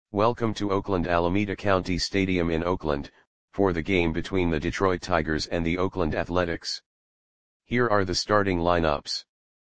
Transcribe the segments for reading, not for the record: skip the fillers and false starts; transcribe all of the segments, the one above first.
Welcome to Oakland Alameda County Stadium in Oakland, for the game between the Detroit Tigers and the Oakland Athletics. Here are the starting lineups.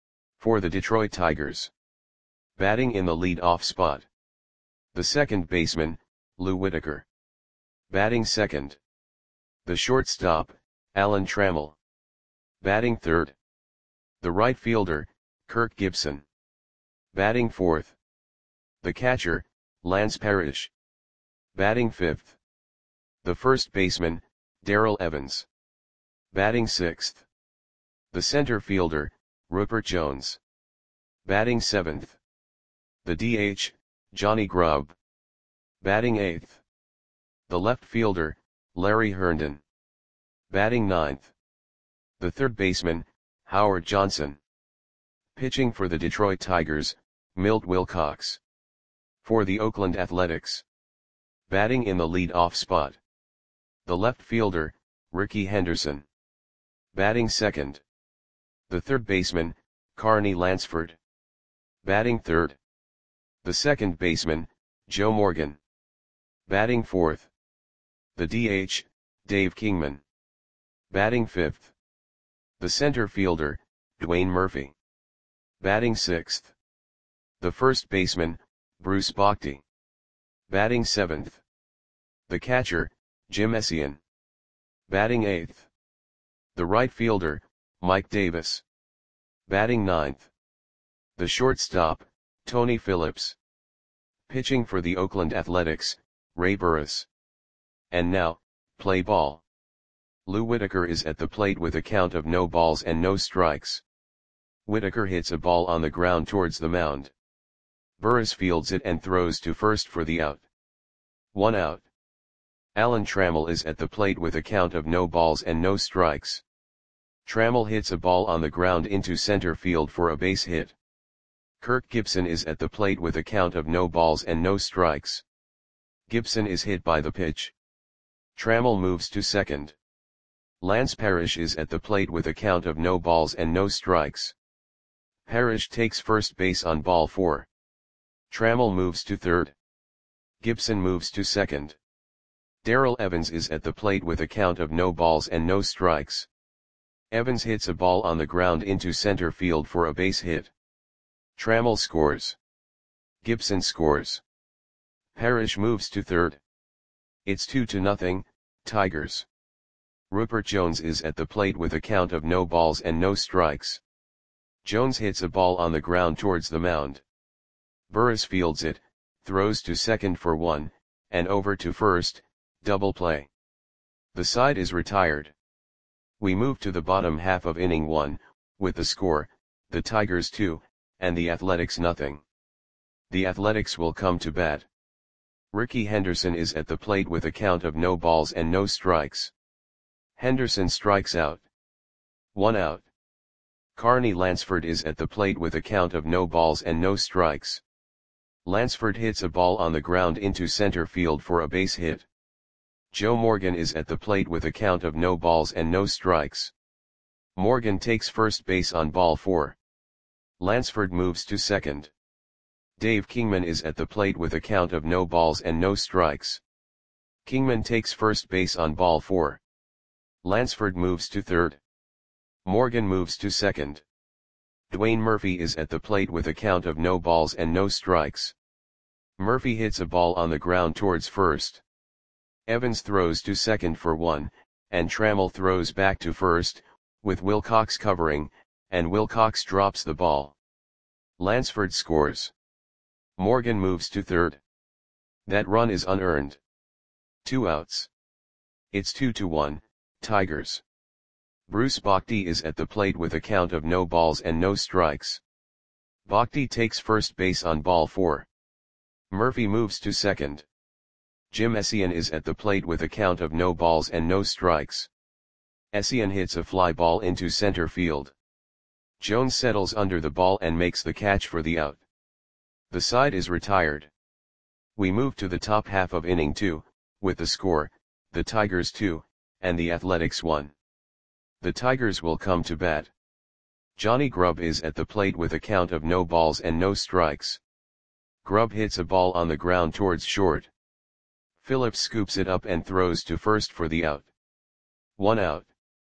For the Detroit Tigers. Batting in the lead-off spot. The second baseman, Lou Whitaker. Batting second. The shortstop, Alan Trammell. Batting third. The right fielder, Kirk Gibson. Batting fourth. The catcher, Lance Parrish. Batting fifth. The first baseman, Darrell Evans. Batting sixth. The center fielder, Rupert Jones. Batting seventh. The DH, Johnny Grubb. Batting eighth. The left fielder, Larry Herndon. Batting ninth. The third baseman, Howard Johnson. Pitching for the Detroit Tigers, Milt Wilcox. For the Oakland Athletics. Batting in the lead-off spot. The left fielder, Rickey Henderson. Batting second. The third baseman, Carney Lansford. Batting third. The second baseman, Joe Morgan. Batting fourth. The DH, Dave Kingman. Batting fifth. The center fielder, Dwayne Murphy. Batting sixth. The first baseman, Bruce Bochy. Batting seventh. The catcher, Jim Essien. Batting eighth. The right fielder, Mike Davis. Batting ninth. The shortstop, Tony Phillips. Pitching for the Oakland Athletics, Ray Burris. And now, play ball. Lou Whitaker is at the plate with a count of no balls and no strikes. Whitaker hits a ball on the ground towards the mound. Burris fields it and throws to first for the out. 1 out. Alan Trammell is at the plate with a count of no balls and no strikes. Trammell hits a ball on the ground into center field for a base hit. Kirk Gibson is at the plate with a count of no balls and no strikes. Gibson is hit by the pitch. Trammell moves to second. Lance Parrish is at the plate with a count of no balls and no strikes. Parrish takes first base on ball 4. Trammell moves to third. Gibson moves to second. Darrell Evans is at the plate with a count of no balls and no strikes. Evans hits a ball on the ground into center field for a base hit. Trammell scores. Gibson scores. Parrish moves to third. It's 2-0, Tigers. Rupert Jones is at the plate with a count of no balls and no strikes. Jones hits a ball on the ground towards the mound. Burris fields it, throws to second for 1, and over to first, double play. The side is retired. We move to the bottom half of inning 1, with the score, the Tigers 2, and the Athletics nothing. The Athletics will come to bat. Rickey Henderson is at the plate with a count of no balls and no strikes. Henderson strikes out. 1 out. Carney Lansford is at the plate with a count of no balls and no strikes. Lansford hits a ball on the ground into center field for a base hit. Joe Morgan is at the plate with a count of no balls and no strikes. Morgan takes first base on ball 4. Lansford moves to second. Dave Kingman is at the plate with a count of no balls and no strikes. Kingman takes first base on ball 4. Lansford moves to third. Morgan moves to second. Dwayne Murphy is at the plate with a count of no balls and no strikes. Murphy hits a ball on the ground towards first. Evans throws to second for 1, and Trammell throws back to first, with Wilcox covering, and Wilcox drops the ball. Lansford scores. Morgan moves to third. That run is unearned. 2 outs. It's 2-1, Tigers. Bruce Bochy is at the plate with a count of no balls and no strikes. Bochy takes first base on ball 4. Murphy moves to second. Jim Essien is at the plate with a count of no balls and no strikes. Essien hits a fly ball into center field. Jones settles under the ball and makes the catch for the out. The side is retired. We move to the top half of inning 2, with the score, the Tigers 2, and the Athletics 1. The Tigers will come to bat. Johnny Grubb is at the plate with a count of no balls and no strikes. Grubb hits a ball on the ground towards short. Phillips scoops it up and throws to first for the out. 1 out.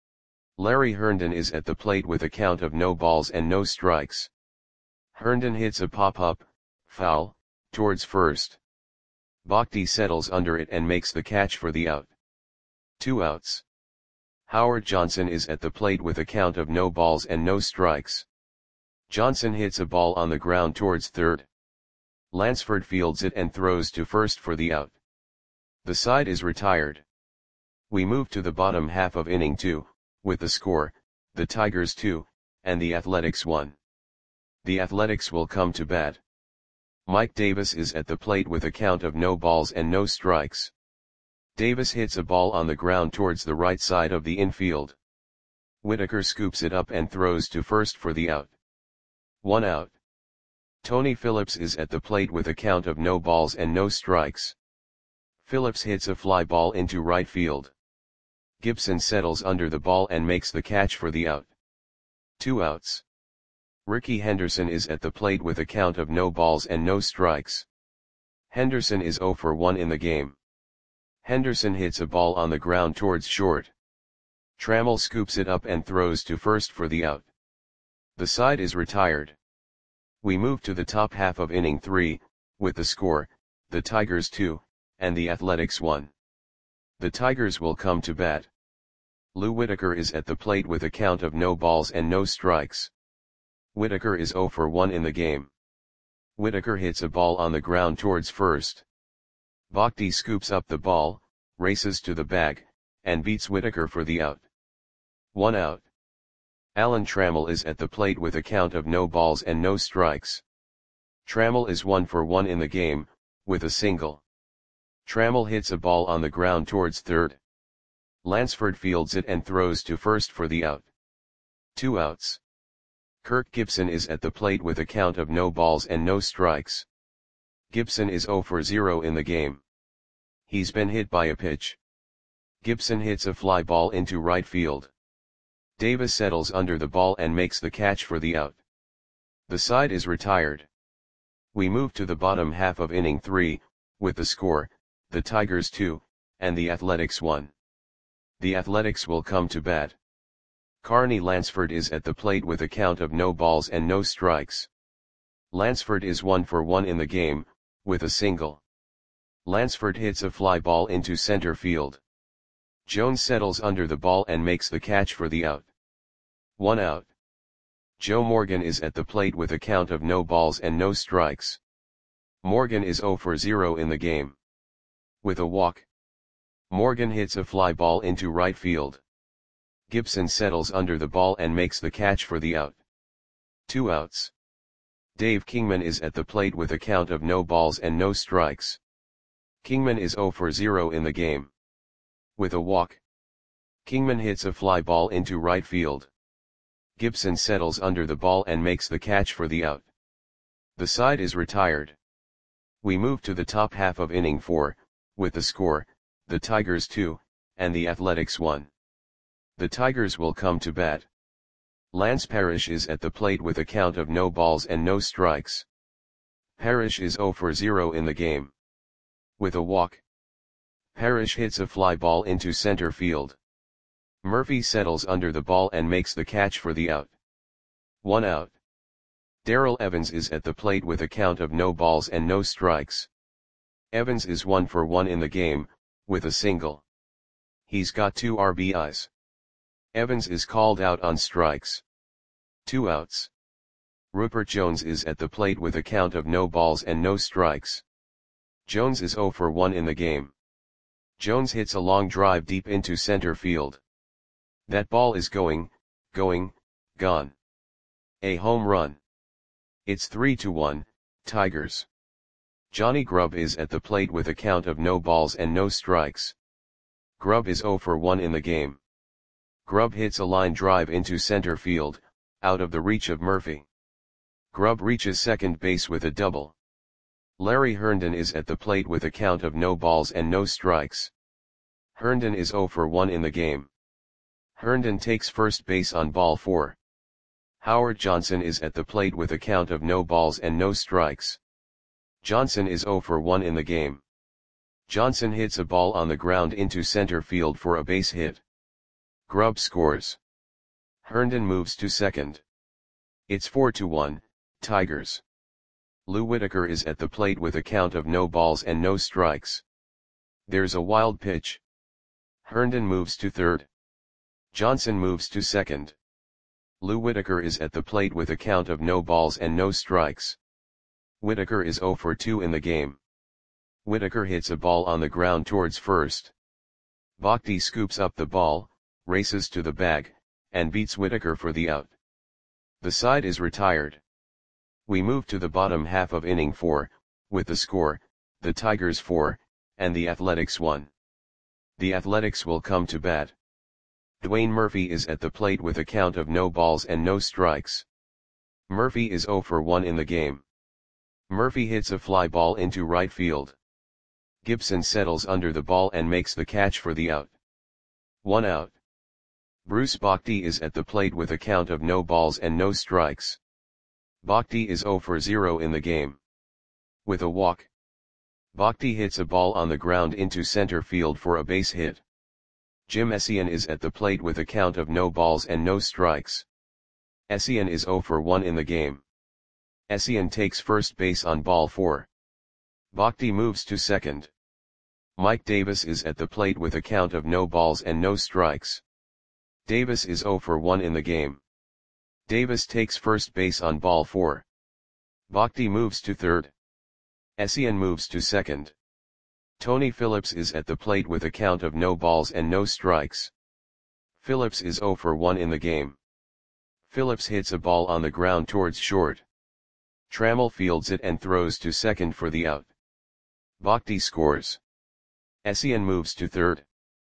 Larry Herndon is at the plate with a count of no balls and no strikes. Herndon hits a pop-up, foul, towards first. Bhakti settles under it and makes the catch for the out. 2 outs. Howard Johnson is at the plate with a count of no balls and no strikes. Johnson hits a ball on the ground towards third. Lansford fields it and throws to first for the out. The side is retired. We move to the bottom half of inning 2, with the score, the Tigers 2, and the Athletics 1. The Athletics will come to bat. Mike Davis is at the plate with a count of no balls and no strikes. Davis hits a ball on the ground towards the right side of the infield. Whitaker scoops it up and throws to first for the out. 1 out. Tony Phillips is at the plate with a count of no balls and no strikes. Phillips hits a fly ball into right field. Gibson settles under the ball and makes the catch for the out. 2 outs. Ricky Henderson is at the plate with a count of no balls and no strikes. Henderson is 0 for 1 in the game. Henderson hits a ball on the ground towards short. Trammell scoops it up and throws to first for the out. The side is retired. We move to the top half of inning 3, with the score, the Tigers 2, and the Athletics 1. The Tigers will come to bat. Lou Whitaker is at the plate with a count of no balls and no strikes. Whitaker is 0 for 1 in the game. Whitaker hits a ball on the ground towards first. Bhakti scoops up the ball, races to the bag, and beats Whitaker for the out. 1 out. Alan Trammell is at the plate with a count of no balls and no strikes. Trammell is 1 for 1 in the game, with a single. Trammell hits a ball on the ground towards third. Lansford fields it and throws to first for the out. 2 outs. Kirk Gibson is at the plate with a count of no balls and no strikes. Gibson is 0 for 0 in the game. He's been hit by a pitch. Gibson hits a fly ball into right field. Davis settles under the ball and makes the catch for the out. The side is retired. We move to the bottom half of inning 3, with the score, the Tigers 2, and the Athletics 1. The Athletics will come to bat. Carney Lansford is at the plate with a count of no balls and no strikes. Lansford is 1 for 1 in the game, with a single. Lansford hits a fly ball into center field. Jones settles under the ball and makes the catch for the out. 1 out. Joe Morgan is at the plate with a count of no balls and no strikes. Morgan is 0 for 0 in the game. With a walk. Morgan hits a fly ball into right field. Gibson settles under the ball and makes the catch for the out. 2 outs. Dave Kingman is at the plate with a count of no balls and no strikes. Kingman is 0 for 0 in the game. With a walk. Kingman hits a fly ball into right field. Gibson settles under the ball and makes the catch for the out. The side is retired. We move to the top half of inning 4, with the score, the Tigers 2, and the Athletics 1. The Tigers will come to bat. Lance Parrish is at the plate with a count of no balls and no strikes. Parrish is 0 for 0 in the game. With a walk. Parrish hits a fly ball into center field. Murphy settles under the ball and makes the catch for the out. 1 out. Darrell Evans is at the plate with a count of no balls and no strikes. Evans is 1 for 1 in the game, with a single. He's got 2 RBIs. Evans is called out on strikes. 2 outs. Rupert Jones is at the plate with a count of no balls and no strikes. Jones is 0 for 1 in the game. Jones hits a long drive deep into center field. That ball is gone. A home run. It's 3-1, Tigers. Johnny Grubb is at the plate with a count of no balls and no strikes. Grubb is 0 for 1 in the game. Grubb hits a line drive into center field, out of the reach of Murphy. Grubb reaches second base with a double. Larry Herndon is at the plate with a count of no balls and no strikes. Herndon is 0 for 1 in the game. Herndon takes first base on ball 4. Howard Johnson is at the plate with a count of no balls and no strikes. Johnson is 0 for 1 in the game. Johnson hits a ball on the ground into center field for a base hit. Grubb scores. Herndon moves to second. It's 4-1, Tigers. Lou Whitaker is at the plate with a count of no balls and no strikes. There's a wild pitch. Herndon moves to third. Johnson moves to second. Lou Whitaker is at the plate with a count of no balls and no strikes. Whitaker is 0 for 2 in the game. Whitaker hits a ball on the ground towards first. Bhakti scoops up the ball, races to the bag, and beats Whitaker for the out. The side is retired. We move to the bottom half of inning 4, with the score, the Tigers 4, and the Athletics 1. The Athletics will come to bat. Dwayne Murphy is at the plate with a count of no balls and no strikes. Murphy is 0 for 1 in the game. Murphy hits a fly ball into right field. Gibson settles under the ball and makes the catch for the out. 1 out. Bruce Bhakti is at the plate with a count of no balls and no strikes. Bhakti is 0 for 0 in the game. With a walk. Bhakti hits a ball on the ground into center field for a base hit. Jim Essien is at the plate with a count of no balls and no strikes. Essien is 0 for 1 in the game. Essien takes first base on ball 4. Bhakti moves to second. Mike Davis is at the plate with a count of no balls and no strikes. Davis is 0 for 1 in the game. Davis takes first base on ball 4. Bhakti moves to third. Essien moves to second. Tony Phillips is at the plate with a count of no balls and no strikes. Phillips is 0 for 1 in the game. Phillips hits a ball on the ground towards short. Trammell fields it and throws to second for the out. Bhakti scores. Essien moves to third.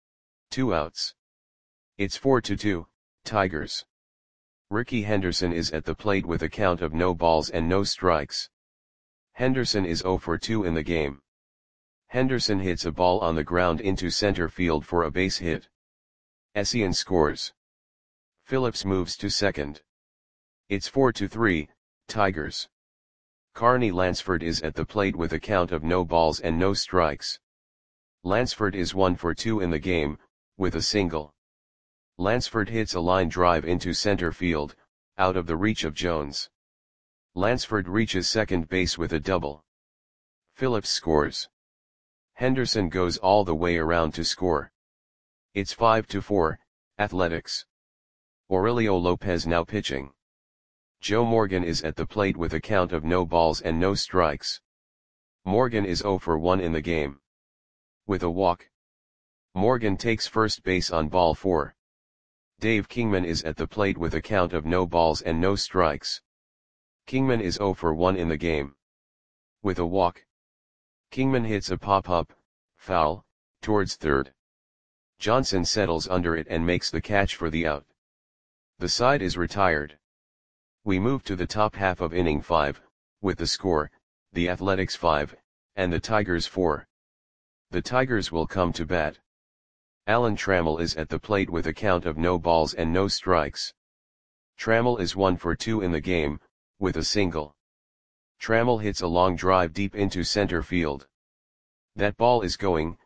2 outs. It's 4-2, Tigers. Rickey Henderson is at the plate with a count of no balls and no strikes. Henderson is 0 for 2 in the game. Henderson hits a ball on the ground into center field for a base hit. Essien scores. Phillips moves to second. It's 4-3, Tigers. Carney Lansford is at the plate with a count of no balls and no strikes. Lansford is 1 for 2 in the game, with a single. Lansford hits a line drive into center field, out of the reach of Jones. Lansford reaches second base with a double. Phillips scores. Henderson goes all the way around to score. It's 5-4, Athletics. Aurelio Lopez now pitching. Joe Morgan is at the plate with a count of no balls and no strikes. Morgan is 0 for 1 in the game. With a walk. Morgan takes first base on ball 4. Dave Kingman is at the plate with a count of no balls and no strikes. Kingman is 0 for 1 in the game. With a walk. Kingman hits a pop-up, foul, towards third. Johnson settles under it and makes the catch for the out. The side is retired. We move to the top half of inning 5, with the score, the Athletics 5, and the Tigers 4. The Tigers will come to bat. Alan Trammell is at the plate with a count of no balls and no strikes. Trammell is 1 for 2 in the game, with a single. Trammell hits a long drive deep into center field. That ball is going,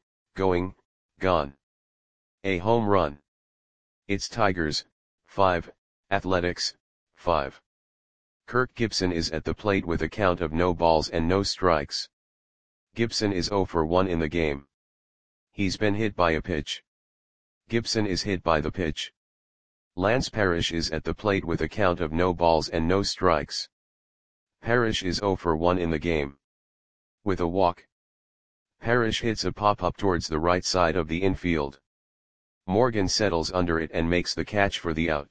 gone. A home run. It's Tigers, 5, Athletics, 5. Kirk Gibson is at the plate with a count of no balls and no strikes. Gibson is 0 for 1 in the game. He's been hit by a pitch. Gibson is hit by the pitch. Lance Parrish is at the plate with a count of no balls and no strikes. Parrish is 0 for 1 in the game. With a walk. Parrish hits a pop-up towards the right side of the infield. Morgan settles under it and makes the catch for the out.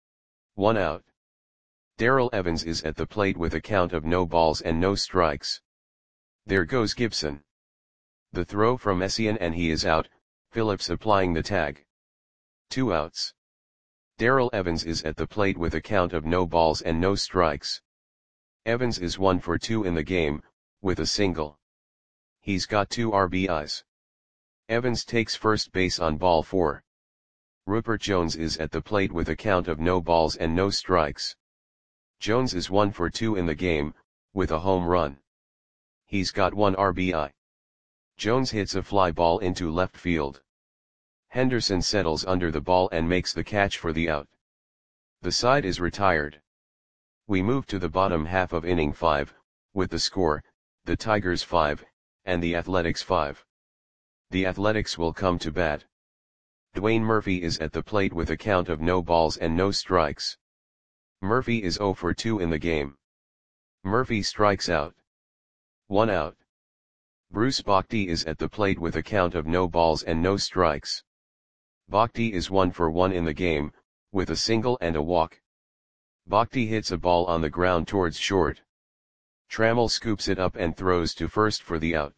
1 out. Darrell Evans is at the plate with a count of no balls and no strikes. There goes Gibson. The throw from Essien and he is out, Phillips applying the tag. 2 outs. Darrell Evans is at the plate with a count of no balls and no strikes. Evans is 1 for 2 in the game, with a single. He's got 2 RBIs. Evans takes first base on ball 4. Rupert Jones is at the plate with a count of no balls and no strikes. Jones is 1 for 2 in the game, with a home run. He's got 1 RBI. Jones hits a fly ball into left field. Henderson settles under the ball and makes the catch for the out. The side is retired. We move to the bottom half of inning 5, with the score, the Tigers 5, and the Athletics 5. The Athletics will come to bat. Dwayne Murphy is at the plate with a count of no balls and no strikes. Murphy is 0 for 2 in the game. Murphy strikes out. 1 out. Bruce Bhakti is at the plate with a count of no balls and no strikes. Bhakti is 1 for 1 in the game, with a single and a walk. Bhakti hits a ball on the ground towards short. Trammell scoops it up and throws to first for the out.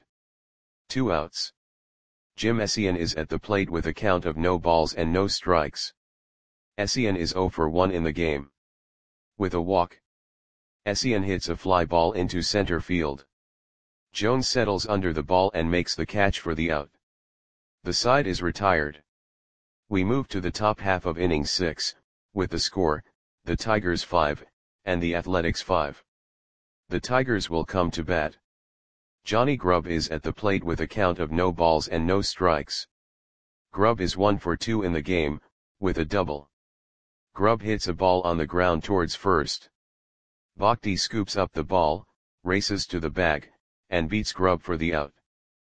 2 outs. Jim Essien is at the plate with a count of no balls and no strikes. Essien is 0 for 1 in the game. With a walk. Essien hits a fly ball into center field. Jones settles under the ball and makes the catch for the out. The side is retired. We move to the top half of inning 6, with the score, the Tigers 5, and the Athletics 5. The Tigers will come to bat. Johnny Grubb is at the plate with a count of no balls and no strikes. Grubb is 1 for 2 in the game, with a double. Grubb hits a ball on the ground towards first. Bhakti scoops up the ball, races to the bag, and beats Grubb for the out.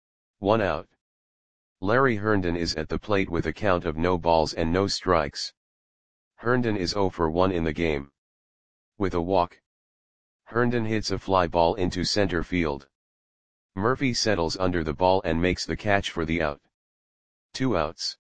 1 out. Larry Herndon is at the plate with a count of no balls and no strikes. Herndon is 0 for 1 in the game. With a walk. Herndon hits a fly ball into center field. Murphy settles under the ball and makes the catch for the out. 2 outs.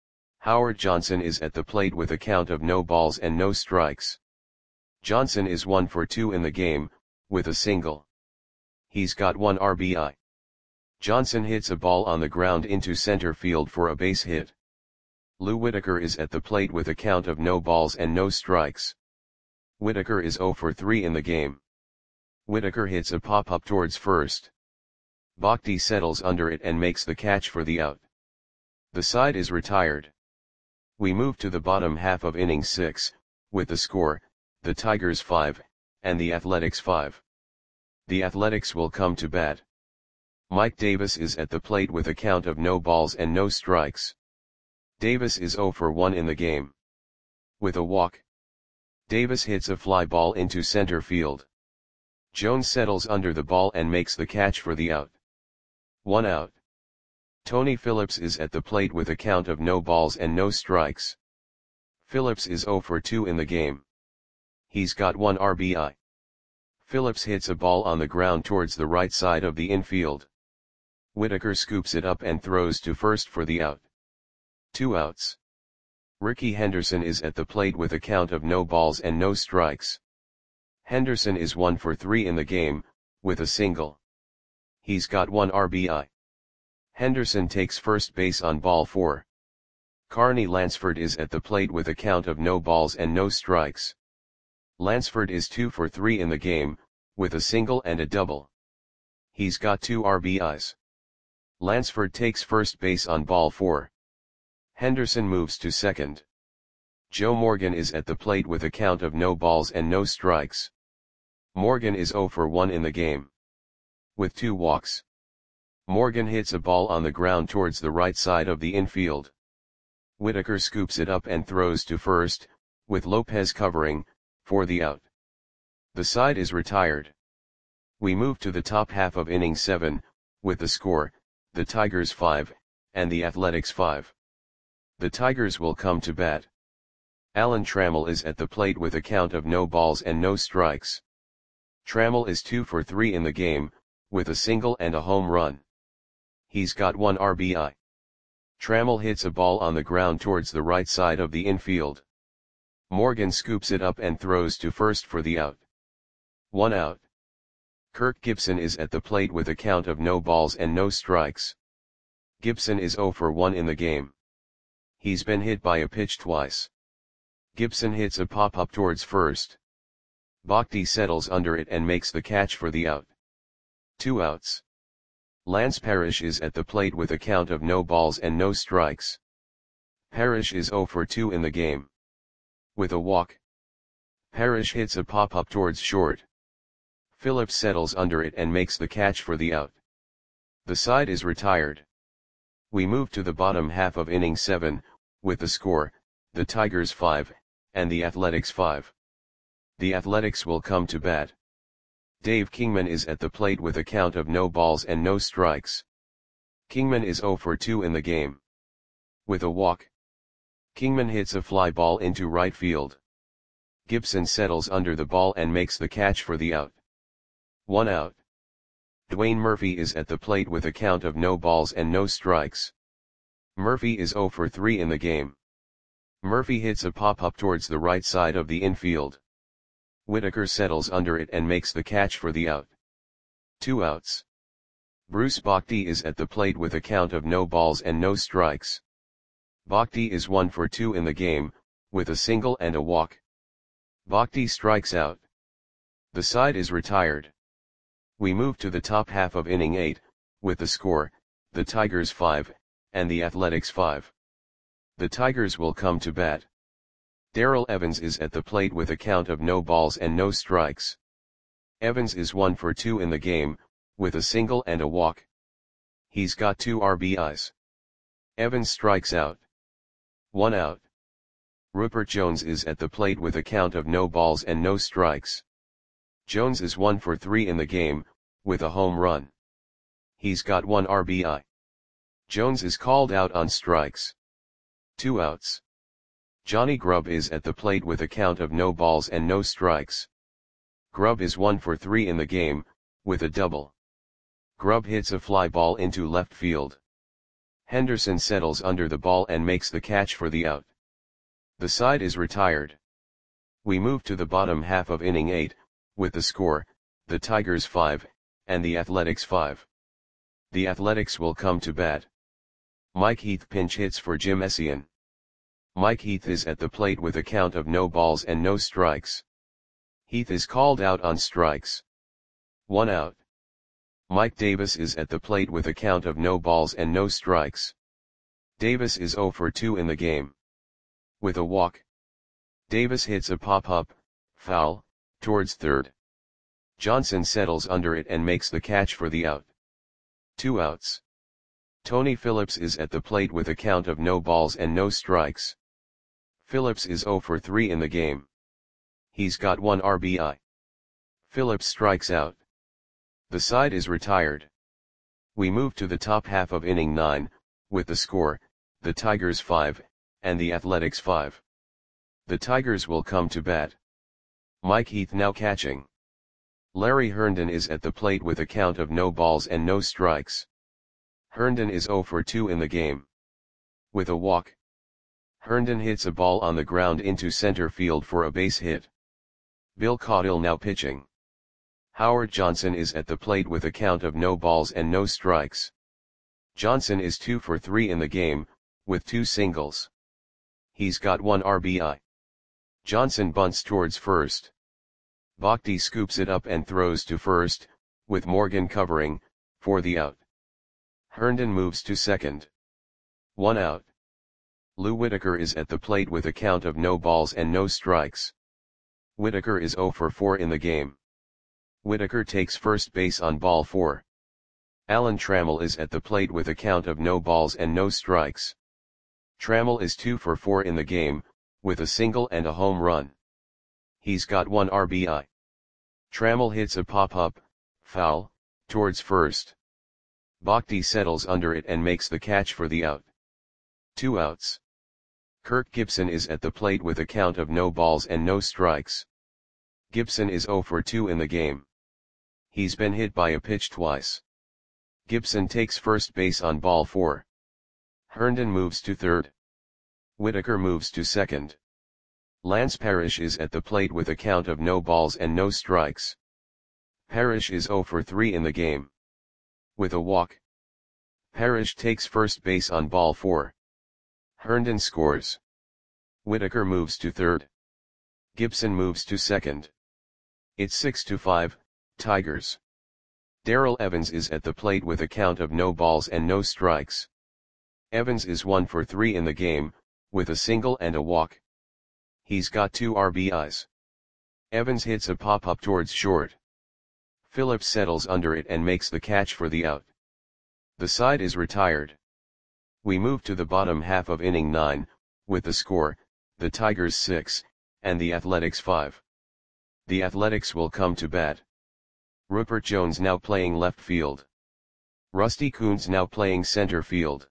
Howard Johnson is at the plate with a count of no balls and no strikes. Johnson is 1 for 2 in the game, with a single. He's got 1 RBI. Johnson hits a ball on the ground into center field for a base hit. Lou Whitaker is at the plate with a count of no balls and no strikes. Whitaker is 0 for 3 in the game. Whitaker hits a pop-up towards first. Bhakti settles under it and makes the catch for the out. The side is retired. We move to the bottom half of inning 6, with the score, the Tigers 5, and the Athletics 5. The Athletics will come to bat. Mike Davis is at the plate with a count of no balls and no strikes. Davis is 0 for 1 in the game. With a walk. Davis hits a fly ball into center field. Jones settles under the ball and makes the catch for the out. 1 out. Tony Phillips is at the plate with a count of no balls and no strikes. Phillips is 0 for 2 in the game. He's got 1 RBI. Phillips hits a ball on the ground towards the right side of the infield. Whitaker scoops it up and throws to first for the out. 2 outs. Ricky Henderson is at the plate with a count of no balls and no strikes. Henderson is 1 for 3 in the game, with a single. He's got 1 RBI. Henderson takes first base on ball 4. Carney Lansford is at the plate with a count of no balls and no strikes. Lansford is 2 for 3 in the game, with a single and a double. He's got 2 RBIs. Lansford takes first base on ball 4. Henderson moves to second. Joe Morgan is at the plate with a count of no balls and no strikes. Morgan is 0 for 1 in the game. With 2 walks. Morgan hits a ball on the ground towards the right side of the infield. Whitaker scoops it up and throws to first, with Lopez covering, for the out. The side is retired. We move to the top half of inning 7, with the score, the Tigers 5, and the Athletics 5. The Tigers will come to bat. Alan Trammell is at the plate with a count of no balls and no strikes. Trammell is 2 for 3 in the game, with a single and a home run. He's got 1 RBI. Trammell hits a ball on the ground towards the right side of the infield. Morgan scoops it up and throws to first for the out. 1 out. Kirk Gibson is at the plate with a count of no balls and no strikes. Gibson is 0 for 1 in the game. He's been hit by a pitch twice. Gibson hits a pop-up towards first. Bhakti settles under it and makes the catch for the out. 2 outs. Lance Parrish is at the plate with a count of no balls and no strikes. Parrish is 0 for 2 in the game. With a walk. Parrish hits a pop-up towards short. Phillips settles under it and makes the catch for the out. The side is retired. We move to the bottom half of inning 7, with the score, the Tigers 5, and the Athletics 5. The Athletics will come to bat. Dave Kingman is at the plate with a count of no balls and no strikes. Kingman is 0 for 2 in the game. With a walk, Kingman hits a fly ball into right field. Gibson settles under the ball and makes the catch for the out. 1 out. Dwayne Murphy is at the plate with a count of no balls and no strikes. Murphy is 0 for 3 in the game. Murphy hits a pop-up towards the right side of the infield. Whitaker settles under it and makes the catch for the out. 2 outs. Bruce Bhakdi is at the plate with a count of no balls and no strikes. Bhakdi is 1 for 2 in the game, with a single and a walk. Bhakdi strikes out. The side is retired. We move to the top half of inning 8, with the score, the Tigers 5, and the Athletics 5. The Tigers will come to bat. Darrell Evans is at the plate with a count of no balls and no strikes. Evans is 1 for 2 in the game, with a single and a walk. He's got 2 RBIs. Evans strikes out. 1 out. Rupert Jones is at the plate with a count of no balls and no strikes. Jones is 1 for 3 in the game, with a home run. He's got 1 RBI. Jones is called out on strikes. 2 outs. Johnny Grubb is at the plate with a count of no balls and no strikes. Grubb is 1 for 3 in the game, with a double. Grubb hits a fly ball into left field. Henderson settles under the ball and makes the catch for the out. The side is retired. We move to the bottom half of inning 8, with the score, the Tigers 5, and the Athletics 5. The Athletics will come to bat. Mike Heath pinch hits for Jim Essien. Mike Heath is at the plate with a count of no balls and no strikes. Heath is called out on strikes. 1 out. Mike Davis is at the plate with a count of no balls and no strikes. Davis is 0 for 2 in the game. With a walk, Davis hits a pop-up, foul, towards third. Johnson settles under it and makes the catch for the out. 2 outs. Tony Phillips is at the plate with a count of no balls and no strikes. Phillips is 0 for 3 in the game. He's got 1 RBI. Phillips strikes out. The side is retired. We move to the top half of inning 9, with the score, the Tigers 5, and the Athletics 5. The Tigers will come to bat. Mike Heath now catching. Larry Herndon is at the plate with a count of no balls and no strikes. Herndon is 0 for 2 in the game. With a walk, Herndon hits a ball on the ground into center field for a base hit. Bill Caudill now pitching. Howard Johnson is at the plate with a count of no balls and no strikes. Johnson is 2 for 3 in the game, with 2 singles. He's got 1 RBI. Johnson bunts towards first. Bhakdi scoops it up and throws to first, with Morgan covering, for the out. Herndon moves to second. 1 out. Lou Whitaker is at the plate with a count of no balls and no strikes. Whitaker is 0 for 4 in the game. Whitaker takes first base on ball 4. Alan Trammell is at the plate with a count of no balls and no strikes. Trammell is 2 for 4 in the game, with a single and a home run. He's got 1 RBI. Trammell hits a pop-up, foul, towards first. Bhakdi settles under it and makes the catch for the out. 2 outs. Kirk Gibson is at the plate with a count of no balls and no strikes. Gibson is 0 for 2 in the game. He's been hit by a pitch twice. Gibson takes first base on ball 4. Herndon moves to third. Whitaker moves to second. Lance Parrish is at the plate with a count of no balls and no strikes. Parrish is 0 for 3 in the game. With a walk, Parrish takes first base on ball 4. Herndon scores. Whitaker moves to third. Gibson moves to second. It's 6-5, Tigers. Darrell Evans is at the plate with a count of no balls and no strikes. Evans is 1 for 3 in the game, with a single and a walk. He's got 2 RBIs. Evans hits a pop-up towards short. Phillips settles under it and makes the catch for the out. The side is retired. We move to the bottom half of inning 9, with the score, the Tigers 6, and the Athletics 5. The Athletics will come to bat. Rupert Jones now playing left field. Rusty Kuntz now playing center field.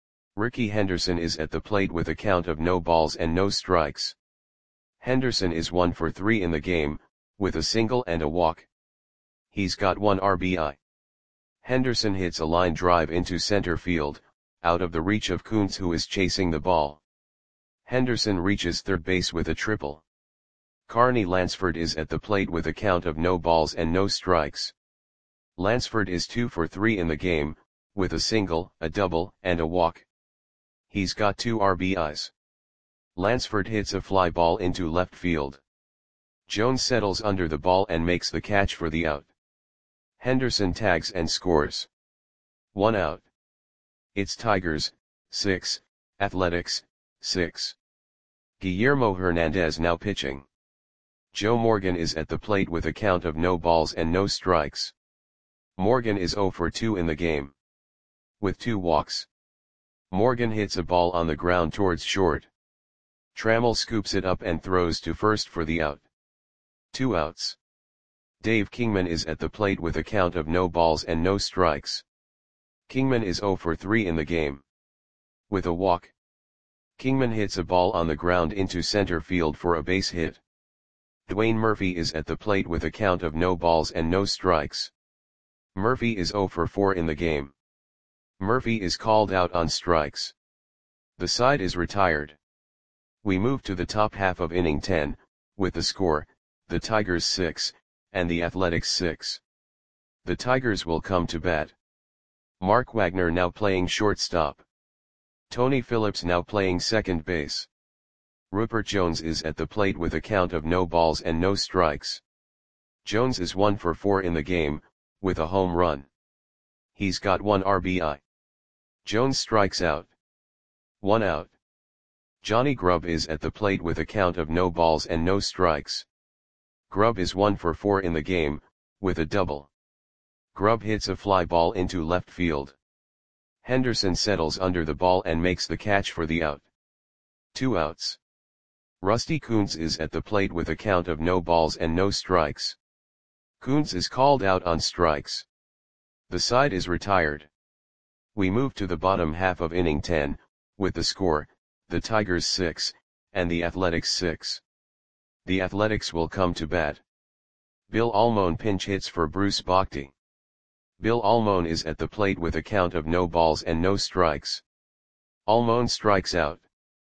Ricky Henderson is at the plate with a count of no balls and no strikes. Henderson is 1 for 3 in the game, with a single and a walk. He's got 1 RBI. Henderson hits a line drive into center field, out of the reach of Kuntz, who is chasing the ball. Henderson reaches third base with a triple. Carney Lansford is at the plate with a count of no balls and no strikes. Lansford is 2 for 3 in the game, with a single, a double, and a walk. He's got 2 RBIs. Lansford hits a fly ball into left field. Jones settles under the ball and makes the catch for the out. Henderson tags and scores. 1 out. It's Tigers, 6, Athletics, 6. Guillermo Hernandez now pitching. Joe Morgan is at the plate with a count of no balls and no strikes. Morgan is 0 for 2 in the game, with 2 walks. Morgan hits a ball on the ground towards short. Trammell scoops it up and throws to first for the out. 2 outs. Dave Kingman is at the plate with a count of no balls and no strikes. Kingman is 0 for 3 in the game, with a walk. Kingman hits a ball on the ground into center field for a base hit. Dwayne Murphy is at the plate with a count of no balls and no strikes. Murphy is 0 for 4 in the game. Murphy is called out on strikes. The side is retired. We move to the top half of inning 10, with the score, the Tigers 6, and the Athletics 6. The Tigers will come to bat. Mark Wagner now playing shortstop. Tony Phillips now playing second base. Rupert Jones is at the plate with a count of no balls and no strikes. Jones is 1 for 4 in the game, with a home run. He's got 1 RBI. Jones strikes out. 1 out. Johnny Grubb is at the plate with a count of no balls and no strikes. Grubb is 1 for 4 in the game, with a double. Grubb hits a fly ball into left field. Henderson settles under the ball and makes the catch for the out. 2 outs. Rusty Kuntz is at the plate with a count of no balls and no strikes. Kuntz is called out on strikes. The side is retired. We move to the bottom half of inning 10, with the score, the Tigers 6, and the Athletics 6. The Athletics will come to bat. Bill Almon pinch hits for Bruce Bochy. Bill Almon is at the plate with a count of no balls and no strikes. Almon strikes out.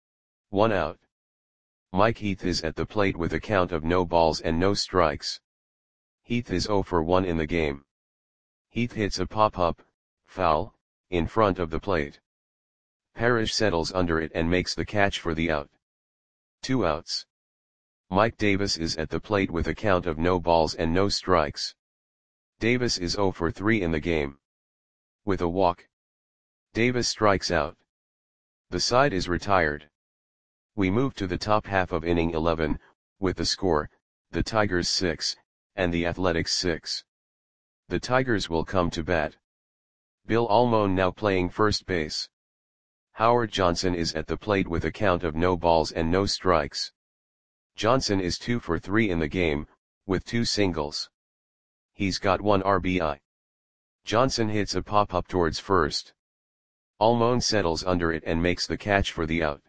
1 out. Mike Heath is at the plate with a count of no balls and no strikes. Heath is 0 for 1 in the game. Heath hits a pop-up, foul, in front of the plate. Parrish settles under it and makes the catch for the out. 2 outs. Mike Davis is at the plate with a count of no balls and no strikes. Davis is 0 for 3 in the game, with a walk. Davis strikes out. The side is retired. We move to the top half of inning 11, with the score, the Tigers 6, and the Athletics 6. The Tigers will come to bat. Bill Almon now playing first base. Howard Johnson is at the plate with a count of no balls and no strikes. Johnson is 2 for 3 in the game, with 2 singles. He's got 1 RBI. Johnson hits a pop-up towards first. Almon settles under it and makes the catch for the out.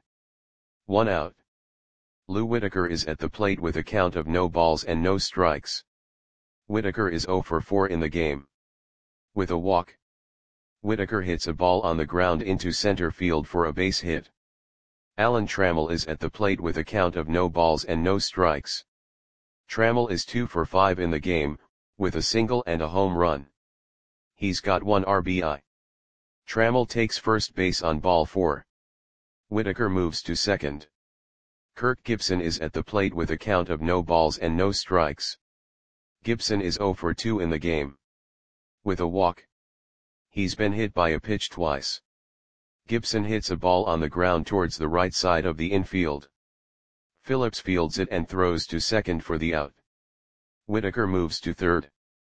1 out. Lou Whitaker is at the plate with a count of no balls and no strikes. Whitaker is 0 for 4 in the game, with a walk. Whitaker hits a ball on the ground into center field for a base hit. Alan Trammell is at the plate with a count of no balls and no strikes. Trammell is 2 for 5 in the game, with a single and a home run. He's got 1 RBI. Trammell takes first base on ball 4. Whitaker moves to second. Kirk Gibson is at the plate with a count of no balls and no strikes. Gibson is 0 for 2 in the game, with a walk. He's been hit by a pitch twice. Gibson hits a ball on the ground towards the right side of the infield. Phillips fields it and throws to second for the out. Whitaker moves to third.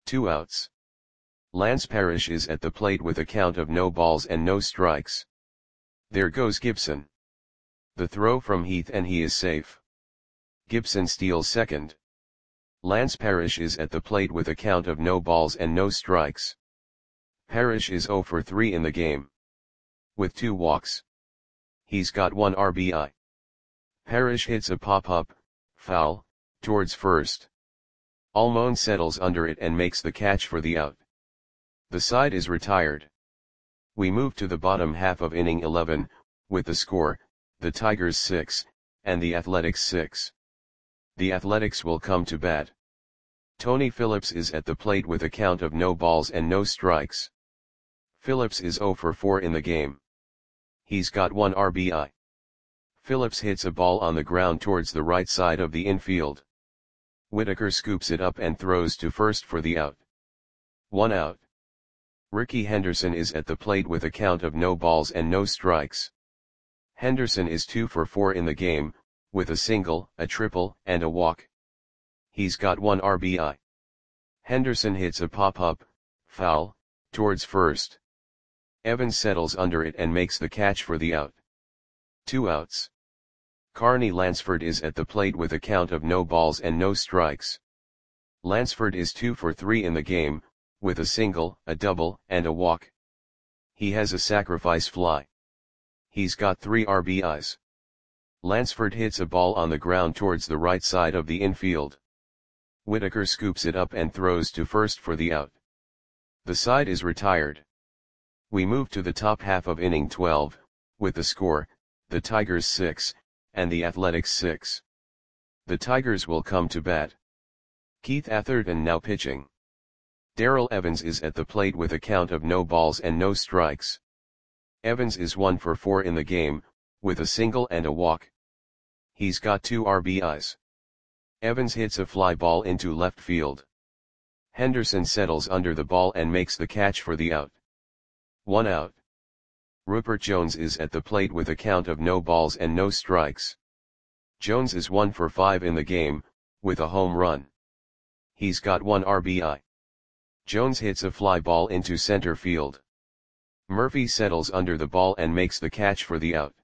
2 outs. Lance Parrish is at the plate with a count of no balls and no strikes. There goes Gibson. The throw from Heath and he is safe. Gibson steals second. Lance Parrish is at the plate with a count of no balls and no strikes. Parrish is 0 for 3 in the game. With 2 walks. He's got 1 RBI. Parrish hits a pop-up, foul, towards first. Almon settles under it and makes the catch for the out. The side is retired. We move to the bottom half of inning 11, with the score, the Tigers 6, and the Athletics 6. The Athletics will come to bat. Tony Phillips is at the plate with a count of no balls and no strikes. Phillips is 0 for 4 in the game. He's got 1 RBI. Phillips hits a ball on the ground towards the right side of the infield. Whitaker scoops it up and throws to first for the out. 1 out. Ricky Henderson is at the plate with a count of no balls and no strikes. Henderson is 2 for 4 in the game, with a single, a triple, and a walk. He's got 1 RBI. Henderson hits a pop-up, foul, towards first. Evans settles under it and makes the catch for the out. 2 outs. Carney Lansford is at the plate with a count of no balls and no strikes. Lansford is 2 for 3 in the game, with a single, a double, and a walk. He has a sacrifice fly. He's got 3 RBIs. Lansford hits a ball on the ground towards the right side of the infield. Whitaker scoops it up and throws to first for the out. The side is retired. We move to the top half of inning 12, with the score, the Tigers 6, and the Athletics 6. The Tigers will come to bat. Keith Atherton now pitching. Darrell Evans is at the plate with a count of no balls and no strikes. Evans is 1 for 4 in the game, with a single and a walk. He's got 2 RBIs. Evans hits a fly ball into left field. Henderson settles under the ball and makes the catch for the out. 1 out. Rupert Jones is at the plate with a count of no balls and no strikes. Jones is 1 for 5 in the game, with a home run. He's got 1 RBI. Jones hits a fly ball into center field. Murphy settles under the ball and makes the catch for the out.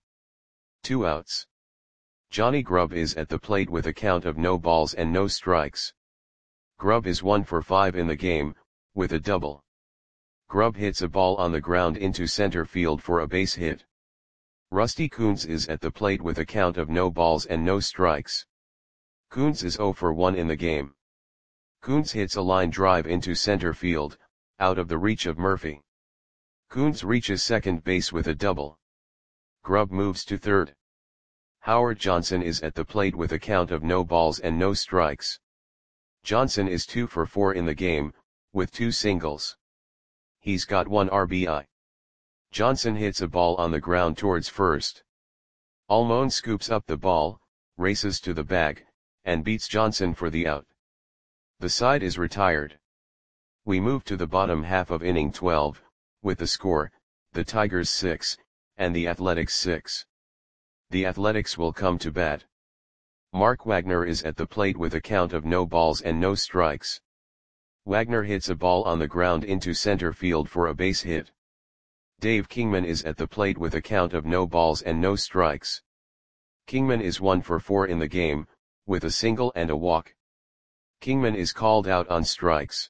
2 outs. Johnny Grubb is at the plate with a count of no balls and no strikes. Grubb is 1 for 5 in the game, with a double. Grubb hits a ball on the ground into center field for a base hit. Rusty Kuntz is at the plate with a count of no balls and no strikes. Kuntz is 0 for 1 in the game. Kuntz hits a line drive into center field, out of the reach of Murphy. Kuntz reaches second base with a double. Grubb moves to third. Howard Johnson is at the plate with a count of no balls and no strikes. Johnson is 2 for 4 in the game, with 2 singles. He's got 1 RBI. Johnson hits a ball on the ground towards first. Almon scoops up the ball, races to the bag, and beats Johnson for the out. The side is retired. We move to the bottom half of inning 12, with the score, the Tigers 6, and the Athletics 6. The Athletics will come to bat. Mark Wagner is at the plate with a count of no balls and no strikes. Wagner hits a ball on the ground into center field for a base hit. Dave Kingman is at the plate with a count of no balls and no strikes. Kingman is 1 for 4 in the game, with a single and a walk. Kingman is called out on strikes.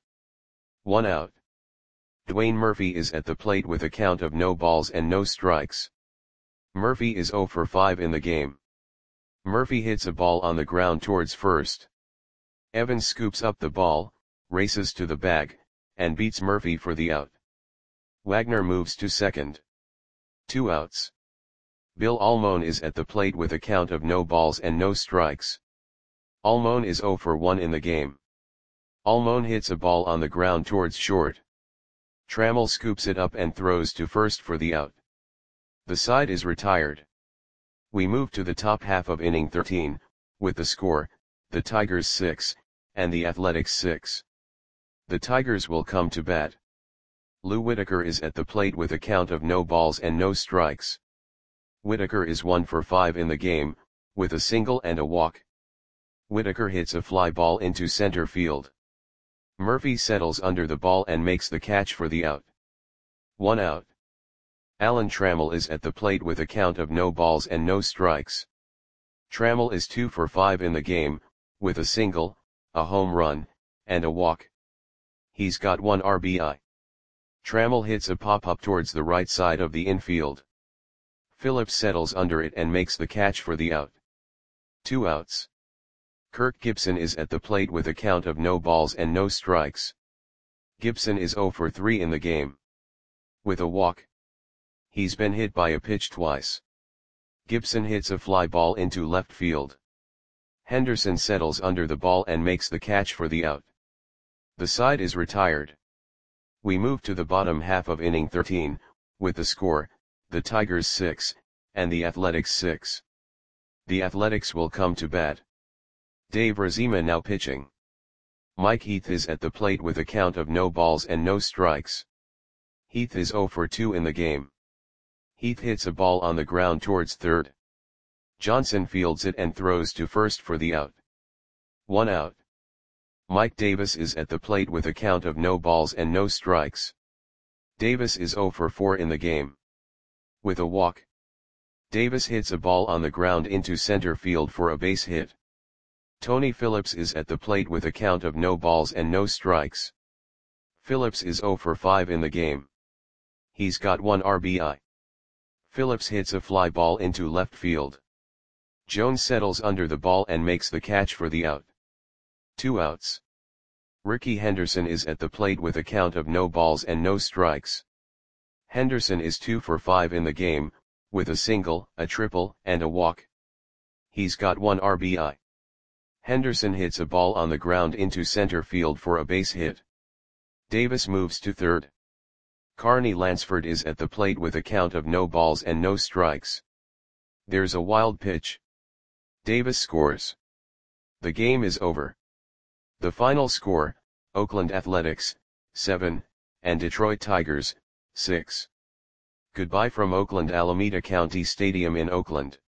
1 out. Dwayne Murphy is at the plate with a count of no balls and no strikes. Murphy is 0 for 5 in the game. Murphy hits a ball on the ground towards first. Evans scoops up the ball, races to the bag, and beats Murphy for the out. Wagner moves to second. 2 outs. Bill Almon is at the plate with a count of no balls and no strikes. Almon is 0 for 1 in the game. Almon hits a ball on the ground towards short. Trammell scoops it up and throws to first for the out. The side is retired. We move to the top half of inning 13, with the score, the Tigers 6, and the Athletics 6. The Tigers will come to bat. Lou Whitaker is at the plate with a count of no balls and no strikes. Whitaker is 1 for 5 in the game, with a single and a walk. Whitaker hits a fly ball into center field. Murphy settles under the ball and makes the catch for the out. 1 out. Alan Trammell is at the plate with a count of no balls and no strikes. Trammell is 2 for 5 in the game, with a single, a home run, and a walk. He's got 1 RBI. Trammell hits a pop-up towards the right side of the infield. Phillips settles under it and makes the catch for the out. 2 outs. Kirk Gibson is at the plate with a count of no balls and no strikes. Gibson is 0 for 3 in the game. With a walk. He's been hit by a pitch twice. Gibson hits a fly ball into left field. Henderson settles under the ball and makes the catch for the out. The side is retired. We move to the bottom half of inning 13, with the score, the Tigers 6, and the Athletics 6. The Athletics will come to bat. Dave Razema now pitching. Mike Heath is at the plate with a count of no balls and no strikes. Heath is 0 for 2 in the game. Heath hits a ball on the ground towards third. Johnson fields it and throws to first for the out. 1 out. Mike Davis is at the plate with a count of no balls and no strikes. Davis is 0 for 4 in the game. With a walk. Davis hits a ball on the ground into center field for a base hit. Tony Phillips is at the plate with a count of no balls and no strikes. Phillips is 0 for 5 in the game. He's got 1 RBI. Phillips hits a fly ball into left field. Jones settles under the ball and makes the catch for the out. 2 outs. Ricky Henderson is at the plate with a count of no balls and no strikes. Henderson is 2 for 5 in the game, with a single, a triple, and a walk. He's got 1 RBI. Henderson hits a ball on the ground into center field for a base hit. Davis moves to third. Carney Lansford is at the plate with a count of no balls and no strikes. There's a wild pitch. Davis scores. The game is over. The final score, Oakland Athletics, 7, and Detroit Tigers, 6. Goodbye from Oakland Alameda County Stadium in Oakland.